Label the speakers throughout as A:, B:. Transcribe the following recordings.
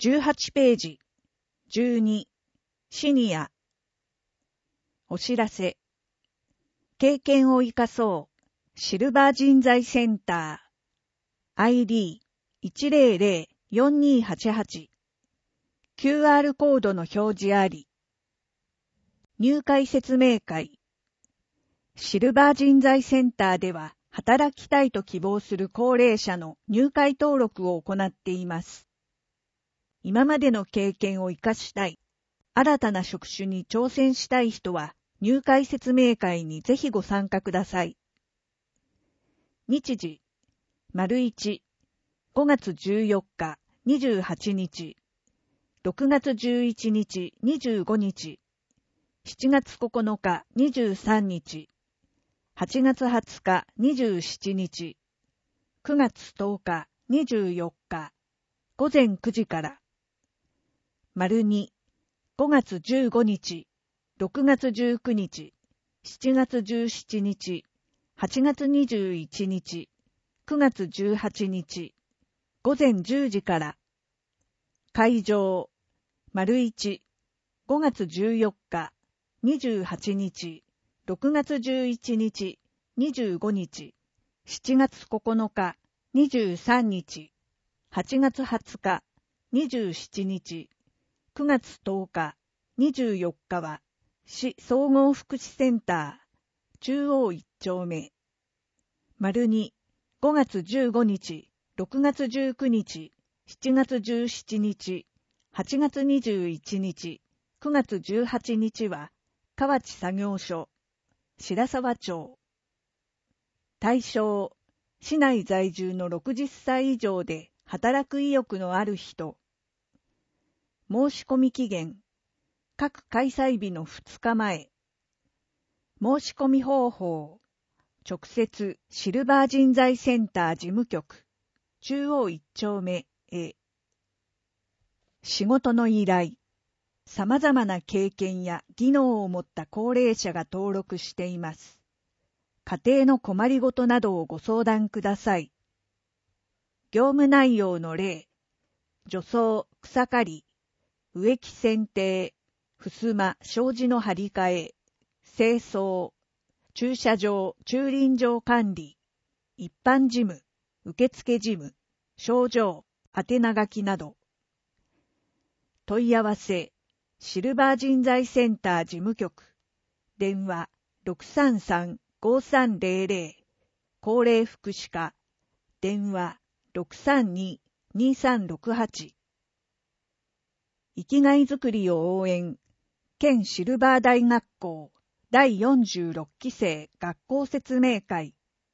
A: 18ページ。12、シニア。お知らせ。経験を生かそう。シルバー人材センター。ID100-4288。QR コードの表示あり。入会説明会。シルバー人材センターでは、働きたいと希望する高齢者の入会登録を行っています。今までの経験を生かしたい、新たな職種に挑戦したい人は、入会説明会にぜひご参加ください。日時、1、5月14日、28日、6月11日、25日、7月9日、23日、8月20日、27日、9月10日、24日、午前9時から。2、5月15日、6月19日、7月17日、8月21日、9月18日、午前10時から。会場、1、5月14日、28日、6月11日、25日、7月9日、23日、8月20日、27日、9月10日、24日は、市総合福祉センター、中央1丁目。2、5月15日、6月19日、7月17日、8月21日、9月18日は、河内作業所、白沢町。対象、市内在住の60歳以上で働く意欲のある人。申し込み期限、各開催日の2日前。申し込み方法、直接シルバー人材センター事務局、中央1丁目へ。仕事の依頼、様々な経験や技能を持った高齢者が登録しています。家庭の困りごとなどをご相談ください。業務内容の例、除草、草刈り、植木剪定、襖、障子の張り替え、清掃、駐車場、駐輪場管理、一般事務、受付事務、症状、宛名書きなど。問い合わせ、シルバー人材センター事務局、電話 633-5300、高齢福祉課、電話 632-2368。生きがいづくりを応援、県シルバー大学校第46期生学校説明会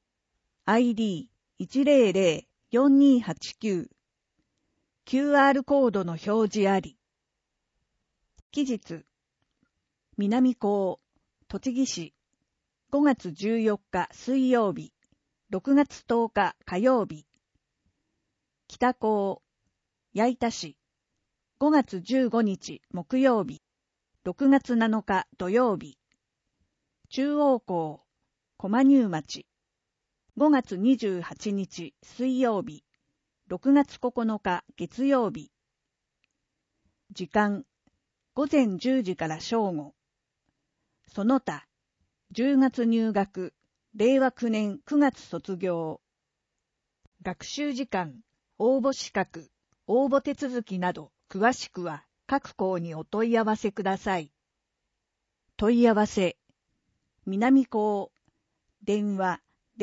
A: ID100-4289 QR コードの表示あり。期日、南高、栃木市、5月14日水曜日、6月10日火曜日。北高、矢板市、5月15日木曜日、6月7日土曜日。中央高、駒入町、5月28日水曜日、6月9日月曜日。時間、午前10時から正午。その他、10月入学、令和9年9月卒業。学習時間、応募資格、応募手続きなど、詳しくは各校にお問い合わせください。問い合わせ、南高、電話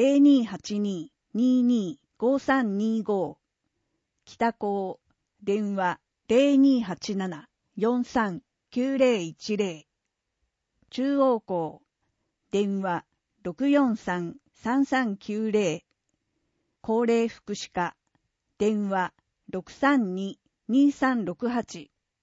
A: 0282-225325、北高、電話 0287-439010、中央高、電話 643-3390、高齢福祉課、電話 632-2368。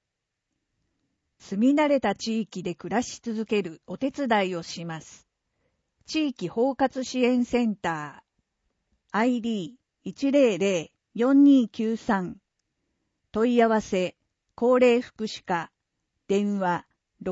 A: 住み慣れた地域で暮らし続けるお手伝いをします。地域包括支援センター ID100-4293。問い合わせ、高齢福祉課、電話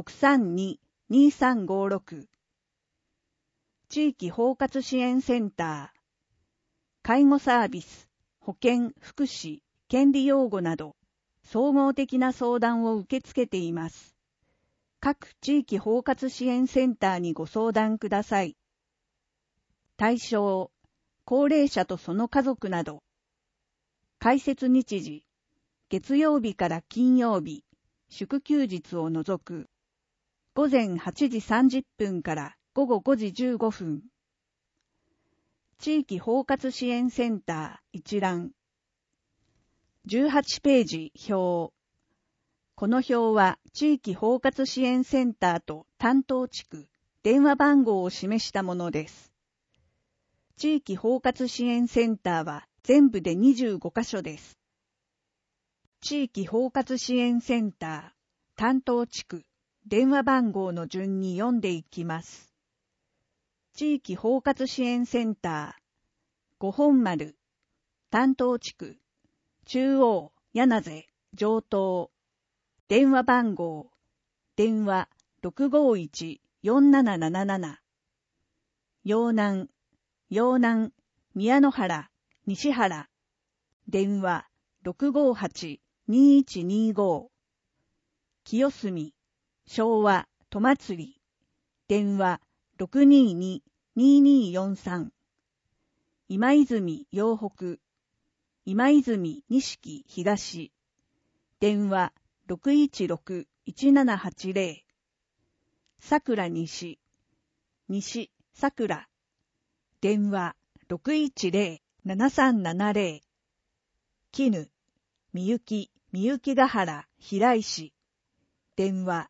A: 632-2356。地域包括支援センター、介護サービス、保健、福祉、権利擁護など、 総合的な相談を受け付けています。各地域包括支援センターにご相談ください。対象、高齢者とその家族など。開設日時、月曜日から金曜日、祝休日を除く。午前8時30分から午後5時15分。地域包括支援センター一覧。18ページ表。この表は地域包括支援センターと担当地区、電話番号を示したものです。地域包括支援センターは全部で25カ所です。地域包括支援センター、担当地区、電話番号の順に読んでいきます。地域包括支援センター、五本丸、担当地区、中央、柳瀬、上東、電話番号、電話 651-4777、陽南、宮野原、西原、電話 658-2125、清澄、昭和、戸祭、電話 622-2243、今泉陽北、今泉錦東、電話 616-1780、桜西、桜、電話 610-7370、絹、みゆきヶ原、平石、電話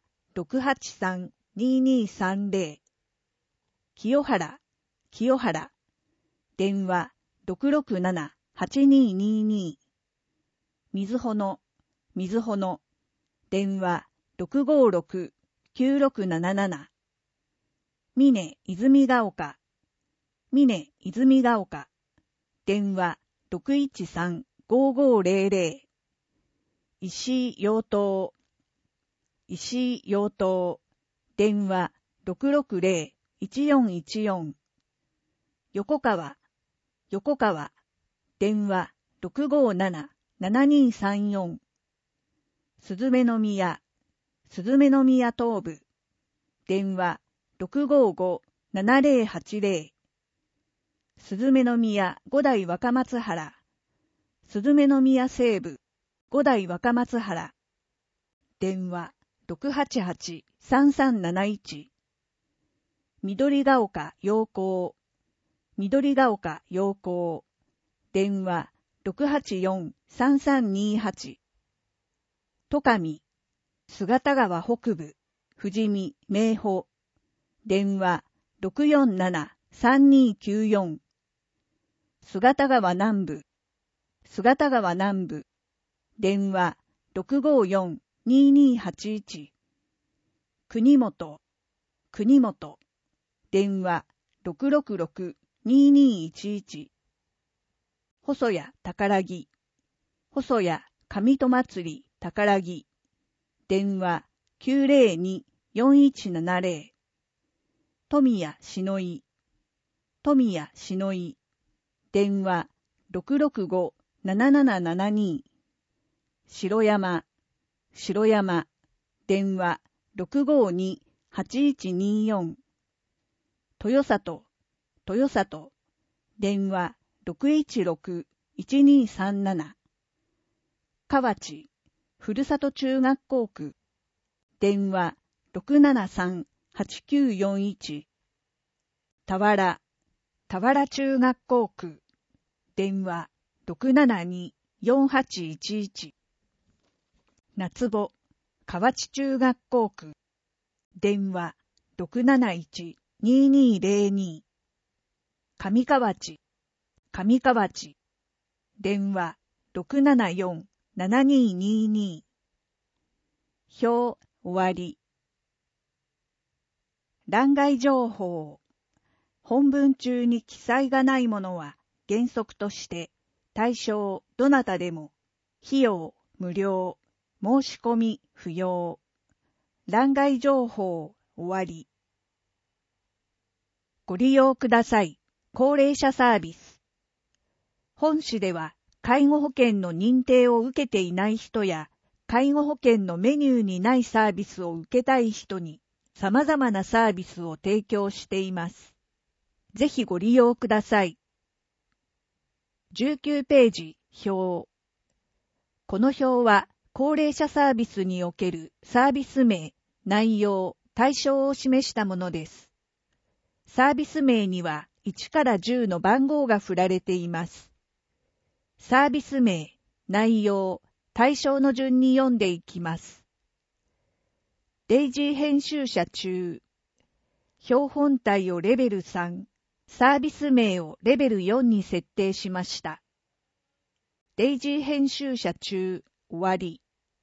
A: 683-2230、清原、電話 667-8222、水穂、電話 656-9677、峰泉ヶ丘、電話 613-5500、石井陽東、電話 660-1414、横川、電話 657-7234、すずめの宮東部、電話 655-7080、すずめの宮五代若松原、すずめの宮西部五代若松原、電話 688-3371、緑ヶ丘陽光、電話 684-3328、戸上、姿川北部、富士見、名保、電話 647-3294、姿川南部、電話 654-2281、国本、電話 666-2211、細谷宝木、上戸祭宝木、電話 902-4170、富谷篠井、電話 665-7772、城山、電話 652-8124、豊里、電話 616-1237、河内、ふるさと中学校区、電話 673-8941、田原中学校区、電話 672-4811、夏保、河内中学校区、電話 671-2202、上河内、電話 674-7222。表終わり。欄外情報。本文中に記載がないものは原則として対象どなたでも費用無料、申し込み不要。欄外情報終わり。ご利用ください。高齢者サービス。本市では介護保険の認定を受けていない人や介護保険のメニューにないサービスを受けたい人に様々なサービスを提供しています。ぜひご利用ください。19ページ、表。この表は、高齢者サービスにおけるサービス名、内容、対象を示したものです。サービス名には1から10の番号が振られています。サービス名、内容、対象の順に読んでいきます。デイジー編集者中。表本体をレベル3、サービス名をレベル4に設定しました。デイジー編集者中、終わり。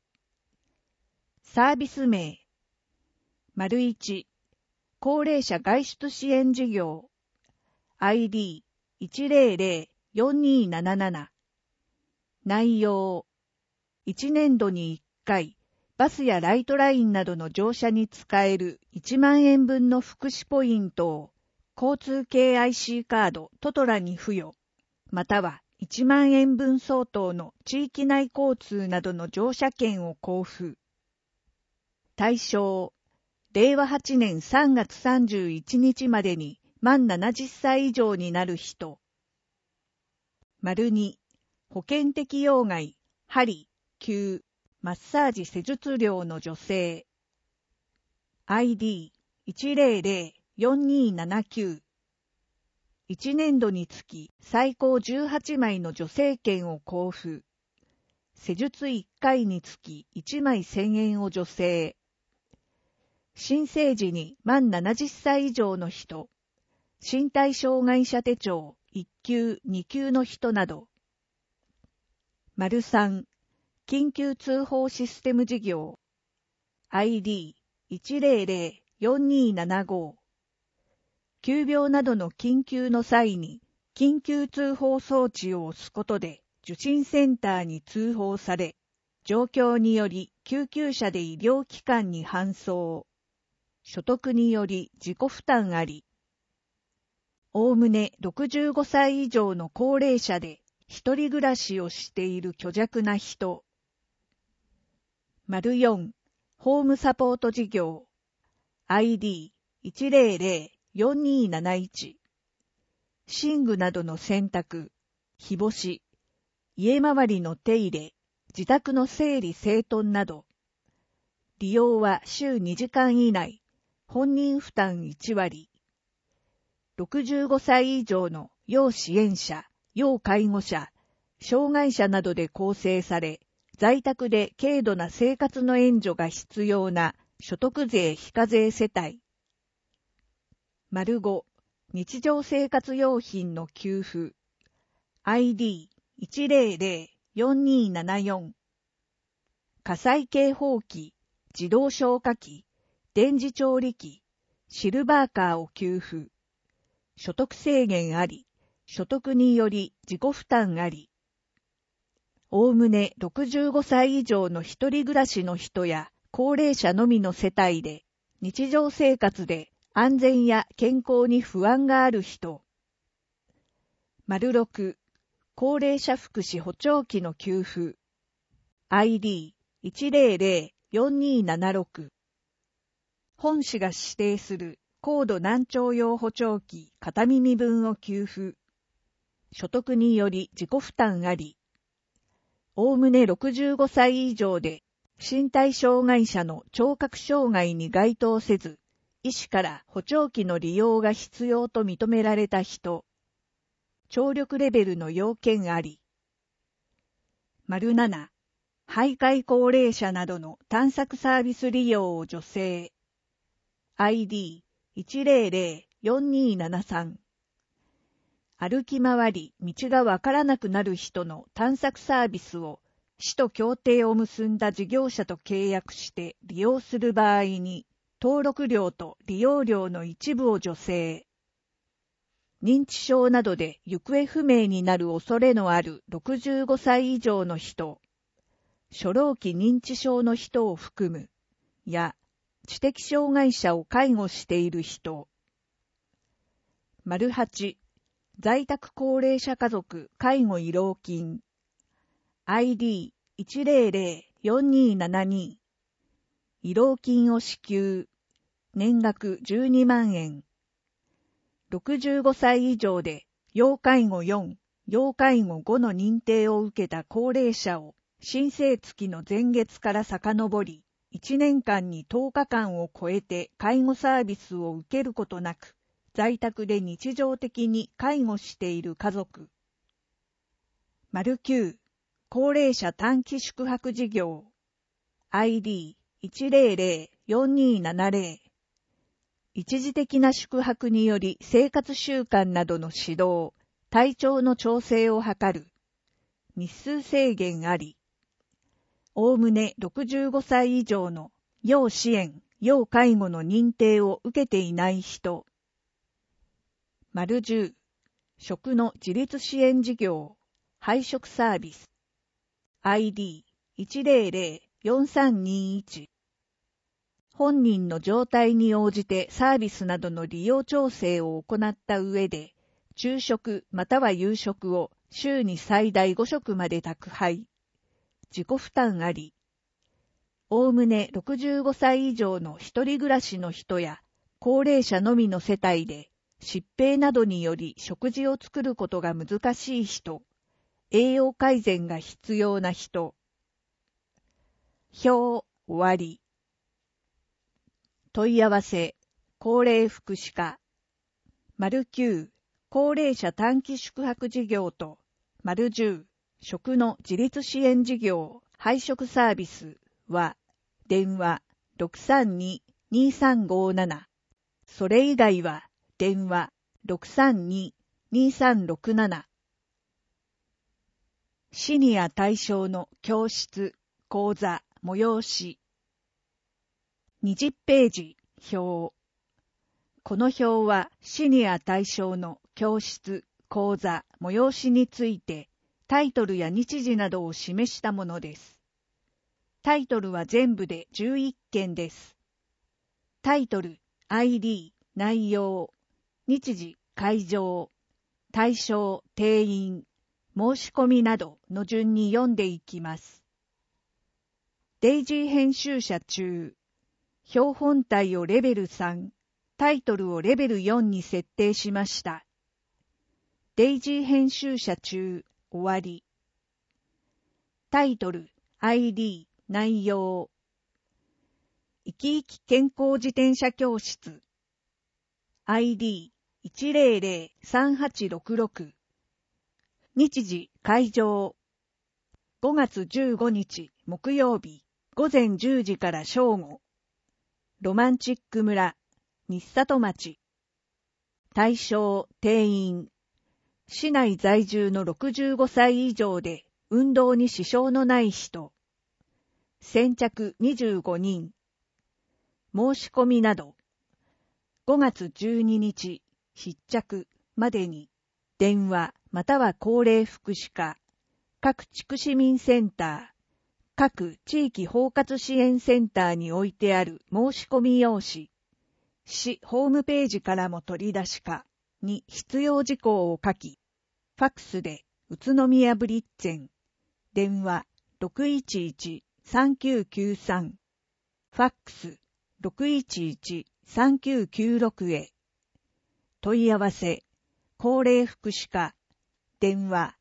A: サービス名。1、高齢者外出支援事業。ID1004277。内容。1年度に1回、バスやライトラインなどの乗車に使える1万円分の福祉ポイントを、交通系 IC カードトトラに付与、または1万円分相当の地域内交通などの乗車券を交付。対象、令和8年3月31日までに満70歳以上になる人。2、保険適用外、針、灸、マッサージ施術料の助成。ID1004279。1年度につき最高18枚の助成券を交付。施術1回につき1枚1000円を助成。新生児に満70歳以上の人、身体障害者手帳1級2級の人など。3、緊急通報システム事業。ID1004275。急病などの緊急の際に、緊急通報装置を押すことで、受診センターに通報され、状況により救急車で医療機関に搬送。所得により自己負担あり。おおむね65歳以上の高齢者で、一人暮らしをしている虚弱な人。4、ホームサポート事業。ID1004271。寝具などの洗濯、日干し、家周りの手入れ、自宅の整理整頓など。利用は週2時間以内、本人負担1割。65歳以上の要支援者、要介護者、障害者などで構成され、在宅で軽度な生活の援助が必要な所得税非課税世帯。5、日常生活用品の給付。ID1004274。火災警報器、自動消火器、電磁調理器、シルバーカーを給付。所得制限あり、所得により自己負担あり。おおむね65歳以上の一人暮らしの人や高齢者のみの世帯で、日常生活で安全や健康に不安がある人。6、高齢者福祉補聴器の給付。ID1004276。本市が指定する高度難聴用補聴器片耳分を給付。所得により自己負担あり。おおむね65歳以上で身体障害者の聴覚障害に該当せず、医師から補聴器の利用が必要と認められた人。聴力レベルの要件あり。7、徘徊高齢者などの探索サービス利用を助成。ID1004273。歩き回り道がわからなくなる人の探索サービスを市と協定を結んだ事業者と契約して利用する場合に登録料と利用料の一部を助成。認知症などで行方不明になる恐れのある65歳以上の人、初老期認知症の人を含む、や知的障害者を介護している人。8、在宅高齢者家族介護慰労金。ID10042 4272。慰労金を支給。年額12万円。65歳以上で要介護4、要介護5の認定を受けた高齢者を申請月の前月から遡り、1年間に10日間を超えて介護サービスを受けることなく、在宅で日常的に介護している家族。9、高齢者短期宿泊事業。ID1004270。一時的な宿泊により生活習慣などの指導、体調の調整を図る。日数制限あり。おおむね65歳以上の要支援、要介護の認定を受けていない人。10、食の自立支援事業、配食サービス。ID1004321。本人の状態に応じてサービスなどの利用調整を行った上で、昼食または夕食を週に最大5食まで宅配。自己負担あり。おおむね65歳以上の一人暮らしの人や高齢者のみの世帯で疾病などにより食事を作ることが難しい人、栄養改善が必要な人。表終わり。問い合わせ、高齢福祉課。9、高齢者短期宿泊事業と、10、食の自立支援事業、配食サービスは、電話632-2357。それ以外は、電話632-2367。シニア対象の教室、講座、催し。20ページ、表。この表はシニア対象の教室、講座、催しについてタイトルや日時などを示したものです。タイトルは全部で11件です。タイトル、ID、内容、日時、会場、対象、定員、申し込みなどの順に読んでいきます。デイジー編集者中。表本体をレベル3、タイトルをレベル4に設定しました。デイジー編集者中、終わり。タイトル、ID、内容。生き生き健康自転車教室。ID1003866。日時、会場。5月15日、木曜日、午前10時から正午。ロマンチック村、日里町。対象、定員。市内在住の65歳以上で運動に支障のない人。先着25人。申し込みなど。5月12日、必着までに、電話または高齢福祉課、各地区市民センター、各地域包括支援センターに置いてある申し込み用紙、市ホームページからも取り出しかに必要事項を書き、ファックスで宇都宮ブリッツェン、電話 611-3993、ファックス 611-3996 へ、問い合わせ、高齢福祉課、電話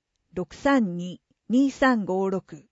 A: 632-2356。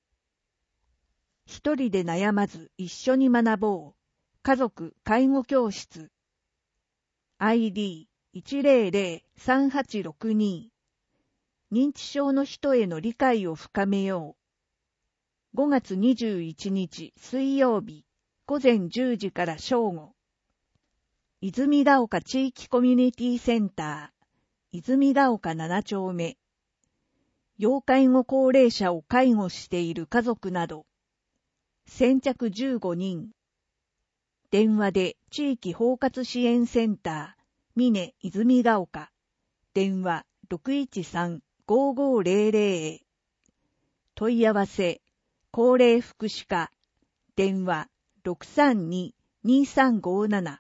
A: 一人で悩まず一緒に学ぼう。家族介護教室。ID1003862。認知症の人への理解を深めよう。5月21日水曜日、午前10時から正午。泉ヶ丘地域コミュニティセンター、泉ヶ丘7丁目。要介護高齢者を介護している家族など。先着15人。電話で地域包括支援センター、峰泉ヶ丘。電話 613-5500 へ。問い合わせ、高齢福祉課。電話 632-2357。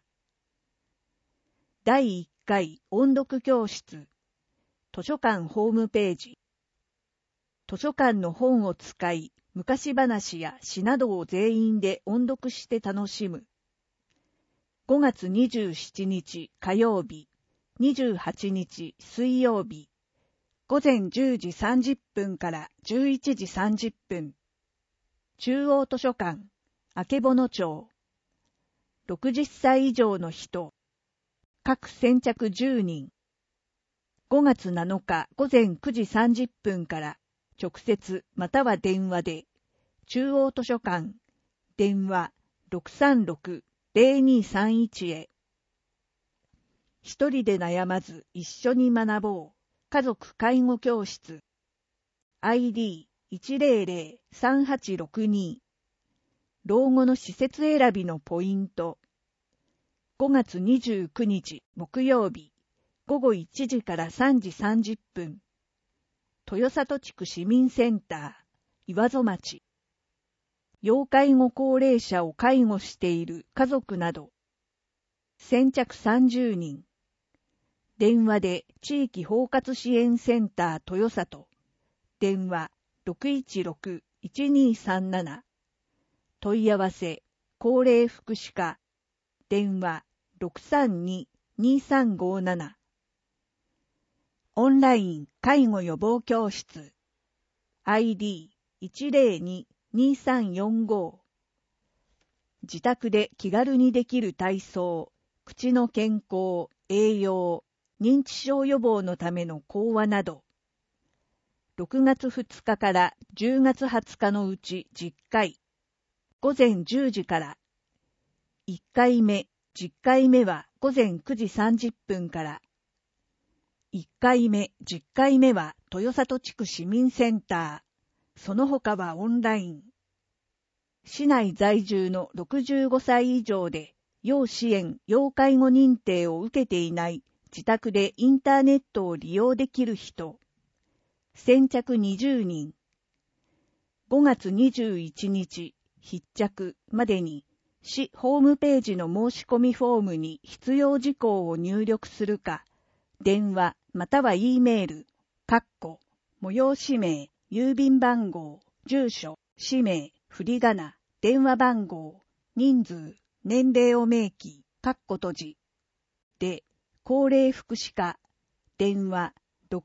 A: 第1回音読教室。図書館ホームページ。図書館の本を使い、 昔話や詩などを全員で音読して楽しむ。5月27日火曜日、28日水曜日、午前10時30分から11時30分。中央図書館、曙町。60歳以上の人。各先着10人。5月7日午前9時30分から直接または電話で、中央図書館、電話 636-0231 へ。一人で悩まず一緒に学ぼう。家族介護教室。ID1003862。老後の施設選びのポイント。5月29日木曜日。午後1時から3時30分。豊里地区市民センター、岩戸町。要介護高齢者を介護している家族など。先着30人。電話で地域包括支援センター豊里。電話 616-1237。問い合わせ、高齢福祉課。電話 632-2357。オンライン介護予防教室 ID102-2345。自宅で気軽にできる体操、口の健康、栄養、認知症予防のための講話など。6月2日から10月20日のうち10回。午前10時から。1回目、10回目は午前9時30分から。1回目、10回目は豊里地区市民センター。その他はオンライン。市内在住の65歳以上で、要支援・要介護認定を受けていない自宅でインターネットを利用できる人。先着20人。5月21日、必着までに、市ホームページの申し込みフォームに必要事項を入力するか、電話または E メール、催し名、郵便番号、住所、氏名、振り仮名、電話番号、人数、年齢を明記、閉じ。で、高齢福祉課、電話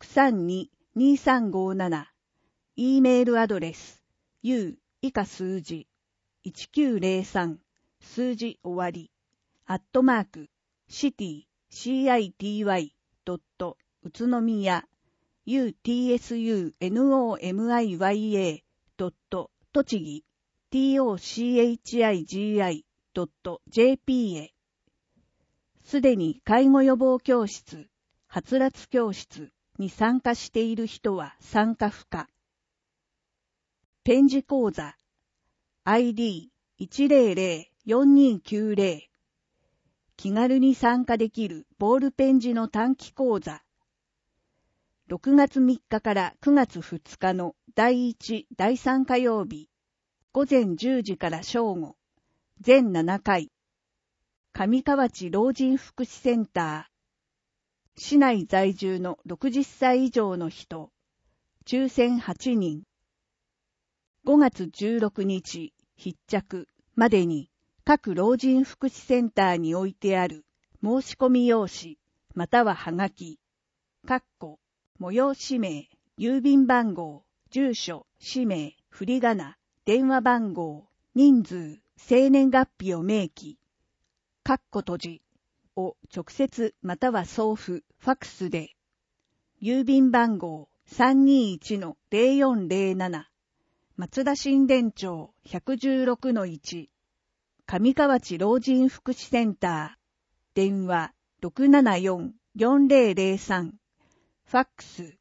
A: 632-2357、E メールアドレス、U 以下数字、1903、数字終わり、@city.city.宇都宮 utsunomiya. 栃木 tochigi.jp へ。すでに介護予防教室、はつらつ教室に参加している人は参加不可。ペン字講座 ID1004290。気軽に参加できるボールペン字の短期講座。6月3日から9月2日の第1、第3火曜日、午前10時から正午、全7回。上河内老人福祉センター。市内在住の60歳以上の人、抽選8人。5月16日、必着までに、各老人福祉センターに置いてある申し込み用紙、またははがき、催し名、郵便番号、住所、氏名、振り仮名、電話番号、人数、生年月日を明記、閉じを直接または送付、ファクスで、郵便番号 321-0407、松田新田町 116-1、上河内老人福祉センター、電話 674-4003、ファックス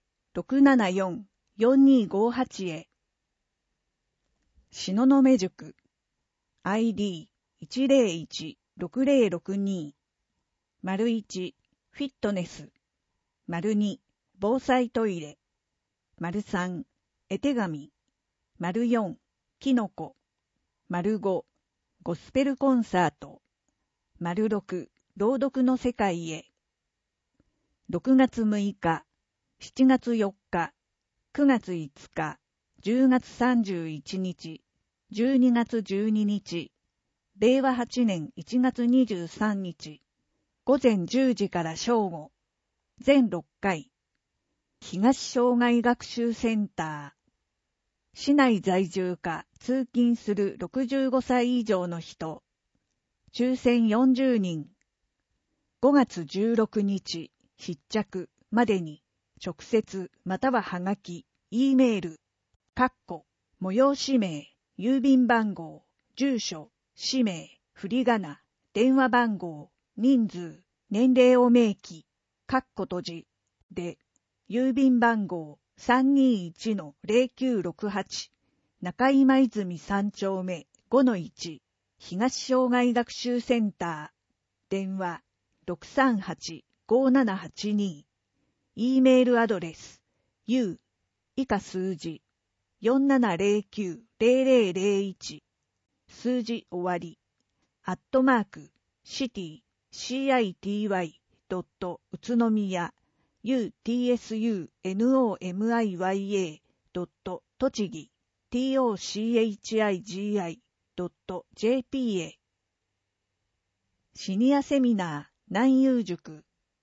A: 674-4258 へ。東雲塾 ID101-6062 1フィットネス 2防災トイレ 3絵手紙 4キノコ 5ゴスペルコンサート 6朗読の世界へ。6月6日、7月4日、9月5日、 10月31日、12月12日、令和8年1月23日、午前10時から正午、全6回、東障害学習センター、市内在住か通勤する65歳以上の人、抽選40人、5月16日、必着までに、直接またははがき、Eメール、催し名、郵便番号、住所、氏名、振り仮名、電話番号、人数、年齢を明記、閉じ、で、郵便番号 321-0968 中今泉3丁目 5-1 東障害学習センター電話 638-5782 E メールアドレス U 以下数字 4709-0001 数字終わり@city city. 宇都宮utsunomiya. 栃木 tochigi.jp へ。シニアセミナー南遊塾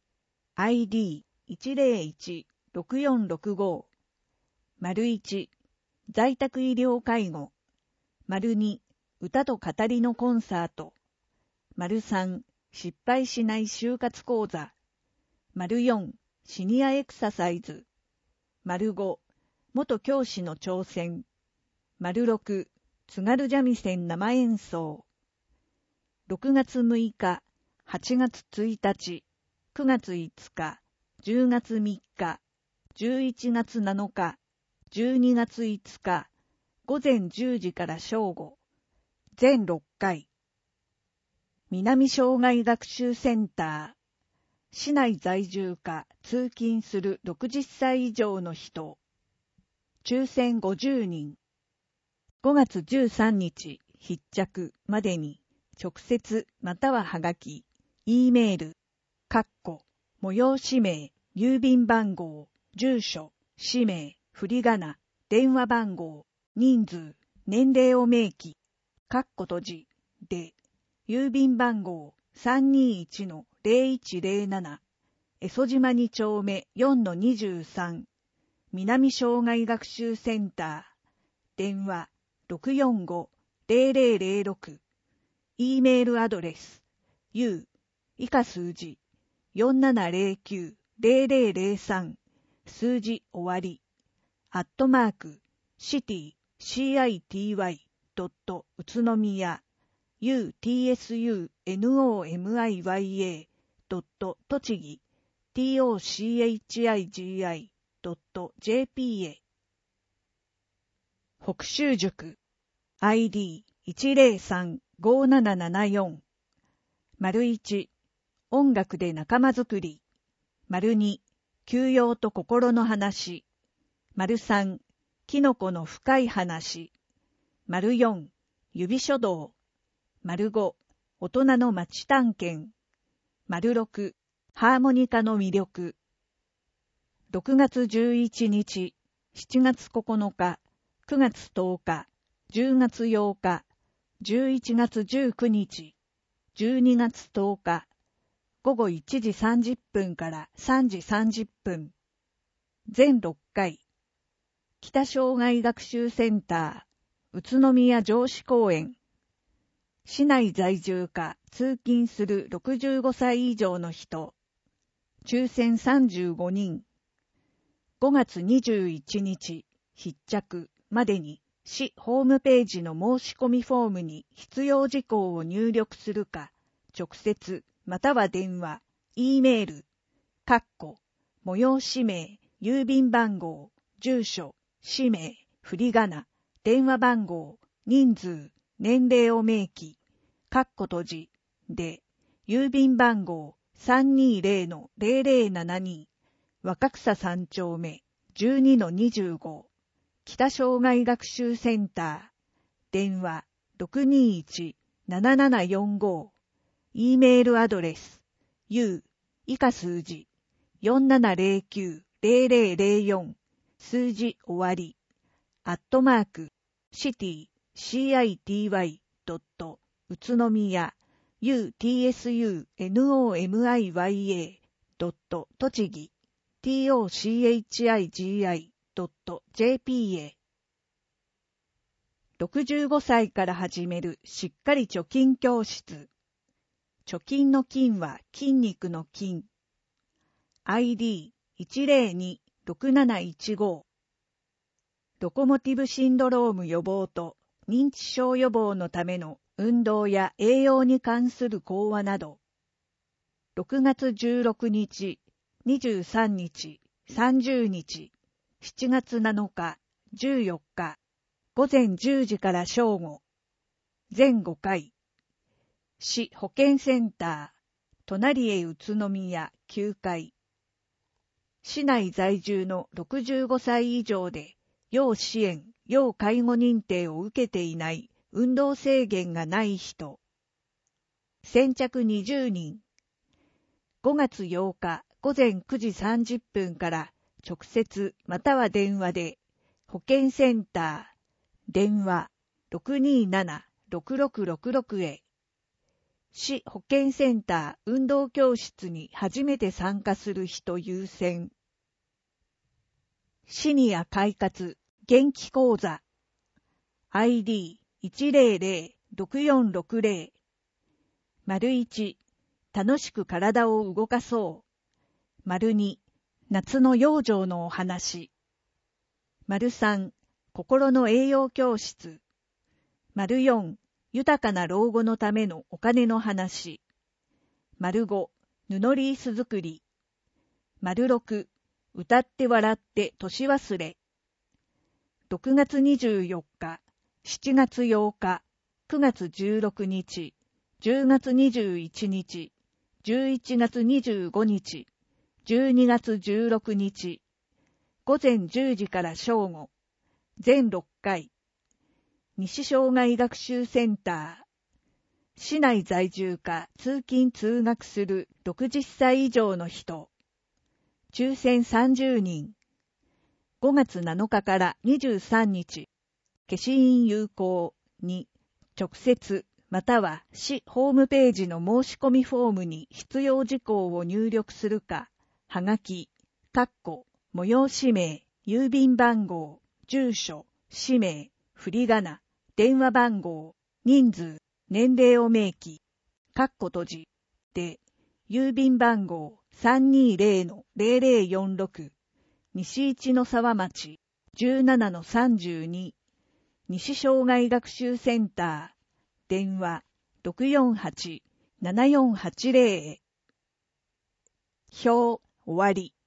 A: ID101-6465 1在宅医療介護 2歌と語りのコンサート 3失敗しない就活講座 4シニアエクササイズ 5元教師の挑戦 6津軽三味線生演奏6月6日、8月1日、9月5日、10月3日、11月7日、12月5日、午前10時から正午、全6回。南障害学習センター、市内在住か通勤する60歳以上の人、抽選50人、5月13日、必着までに、直接またははがき、E メール、催し名、郵便番号、住所、氏名、振り仮名、電話番号、人数、年齢を明記、閉じ、で、郵便番号 321-0107 江曽島2丁目 4-23 南障害学習センター電話 645-0006 E メールアドレス U 以下数字 4709-0003 数字終わり@city city. 宇都宮utsunomiya. 栃木 tochigi.jp へ。北州塾 ID103-5774 1音楽で仲間づくり 2休養と心の話 3キノコの深い話 4指書道 5大人の街探検 6ハーモニカの魅力6月11日、7月9日、9月10日、10月8日、11月19日、12月10日、午後1時30分から3時30分、全6回、北障害学習センター、宇都宮城址公園、市内在住か通勤する65歳以上の人、抽選35人、5月21日、必着までに市ホームページの申し込みフォームに必要事項を入力するか、直接または電話、E メール、催し名、郵便番号、住所、氏名、振り仮名、電話番号、人数、年齢を明記、閉じ、で、郵便番号 320-0072 若草3丁目 12-25 北障害学習センター電話 621-7745 E メールアドレス U 以下数字 4709-0004 数字終わり city.city.city. 宇都宮 utsunomiya. 栃木 tochigi.jp へ。65歳から始めるしっかり貯金教室。貯金の金は筋肉の筋。ID102-6715。ロコモティブシンドローム予防と認知症予防のための運動や栄養に関する講話など。6月16日、23日、30日、7月7日、14日、午前10時から正午。全5回。市保健センター、隣へ宇都宮9階。市内在住の65歳以上で、要支援、要介護認定を受けていない運動制限がない人。先着20人。5月8日午前9時30分から直接または電話で、保健センター、電話 627-6666 へ。市保健センター運動教室に初めて参加する人優先。シニア快活元気講座 ID100-6460 1楽しく体を動かそう。2夏の養生のお話。3心の栄養教室。4豊かな老後のためのお金の話。5布リース作り。6歌って笑って年忘れ。6月24日、7月8日、9月16日、10月21日、11月25日、12月16日、午前10時から正午、全6回。西障害学習センター。市内在住か通勤通学する60歳以上の人。抽選30人。5月7日から23日。消印有効に直接または市ホームページの申し込みフォームに必要事項を入力するか、はがき、催し名、郵便番号、住所、氏名、振り仮名、電話番号、人数、年齢を明記、閉じ、で、郵便番号 320-0046、西一の沢町、17-32、西障害学習センター、電話、648-7480へ。表、終わり。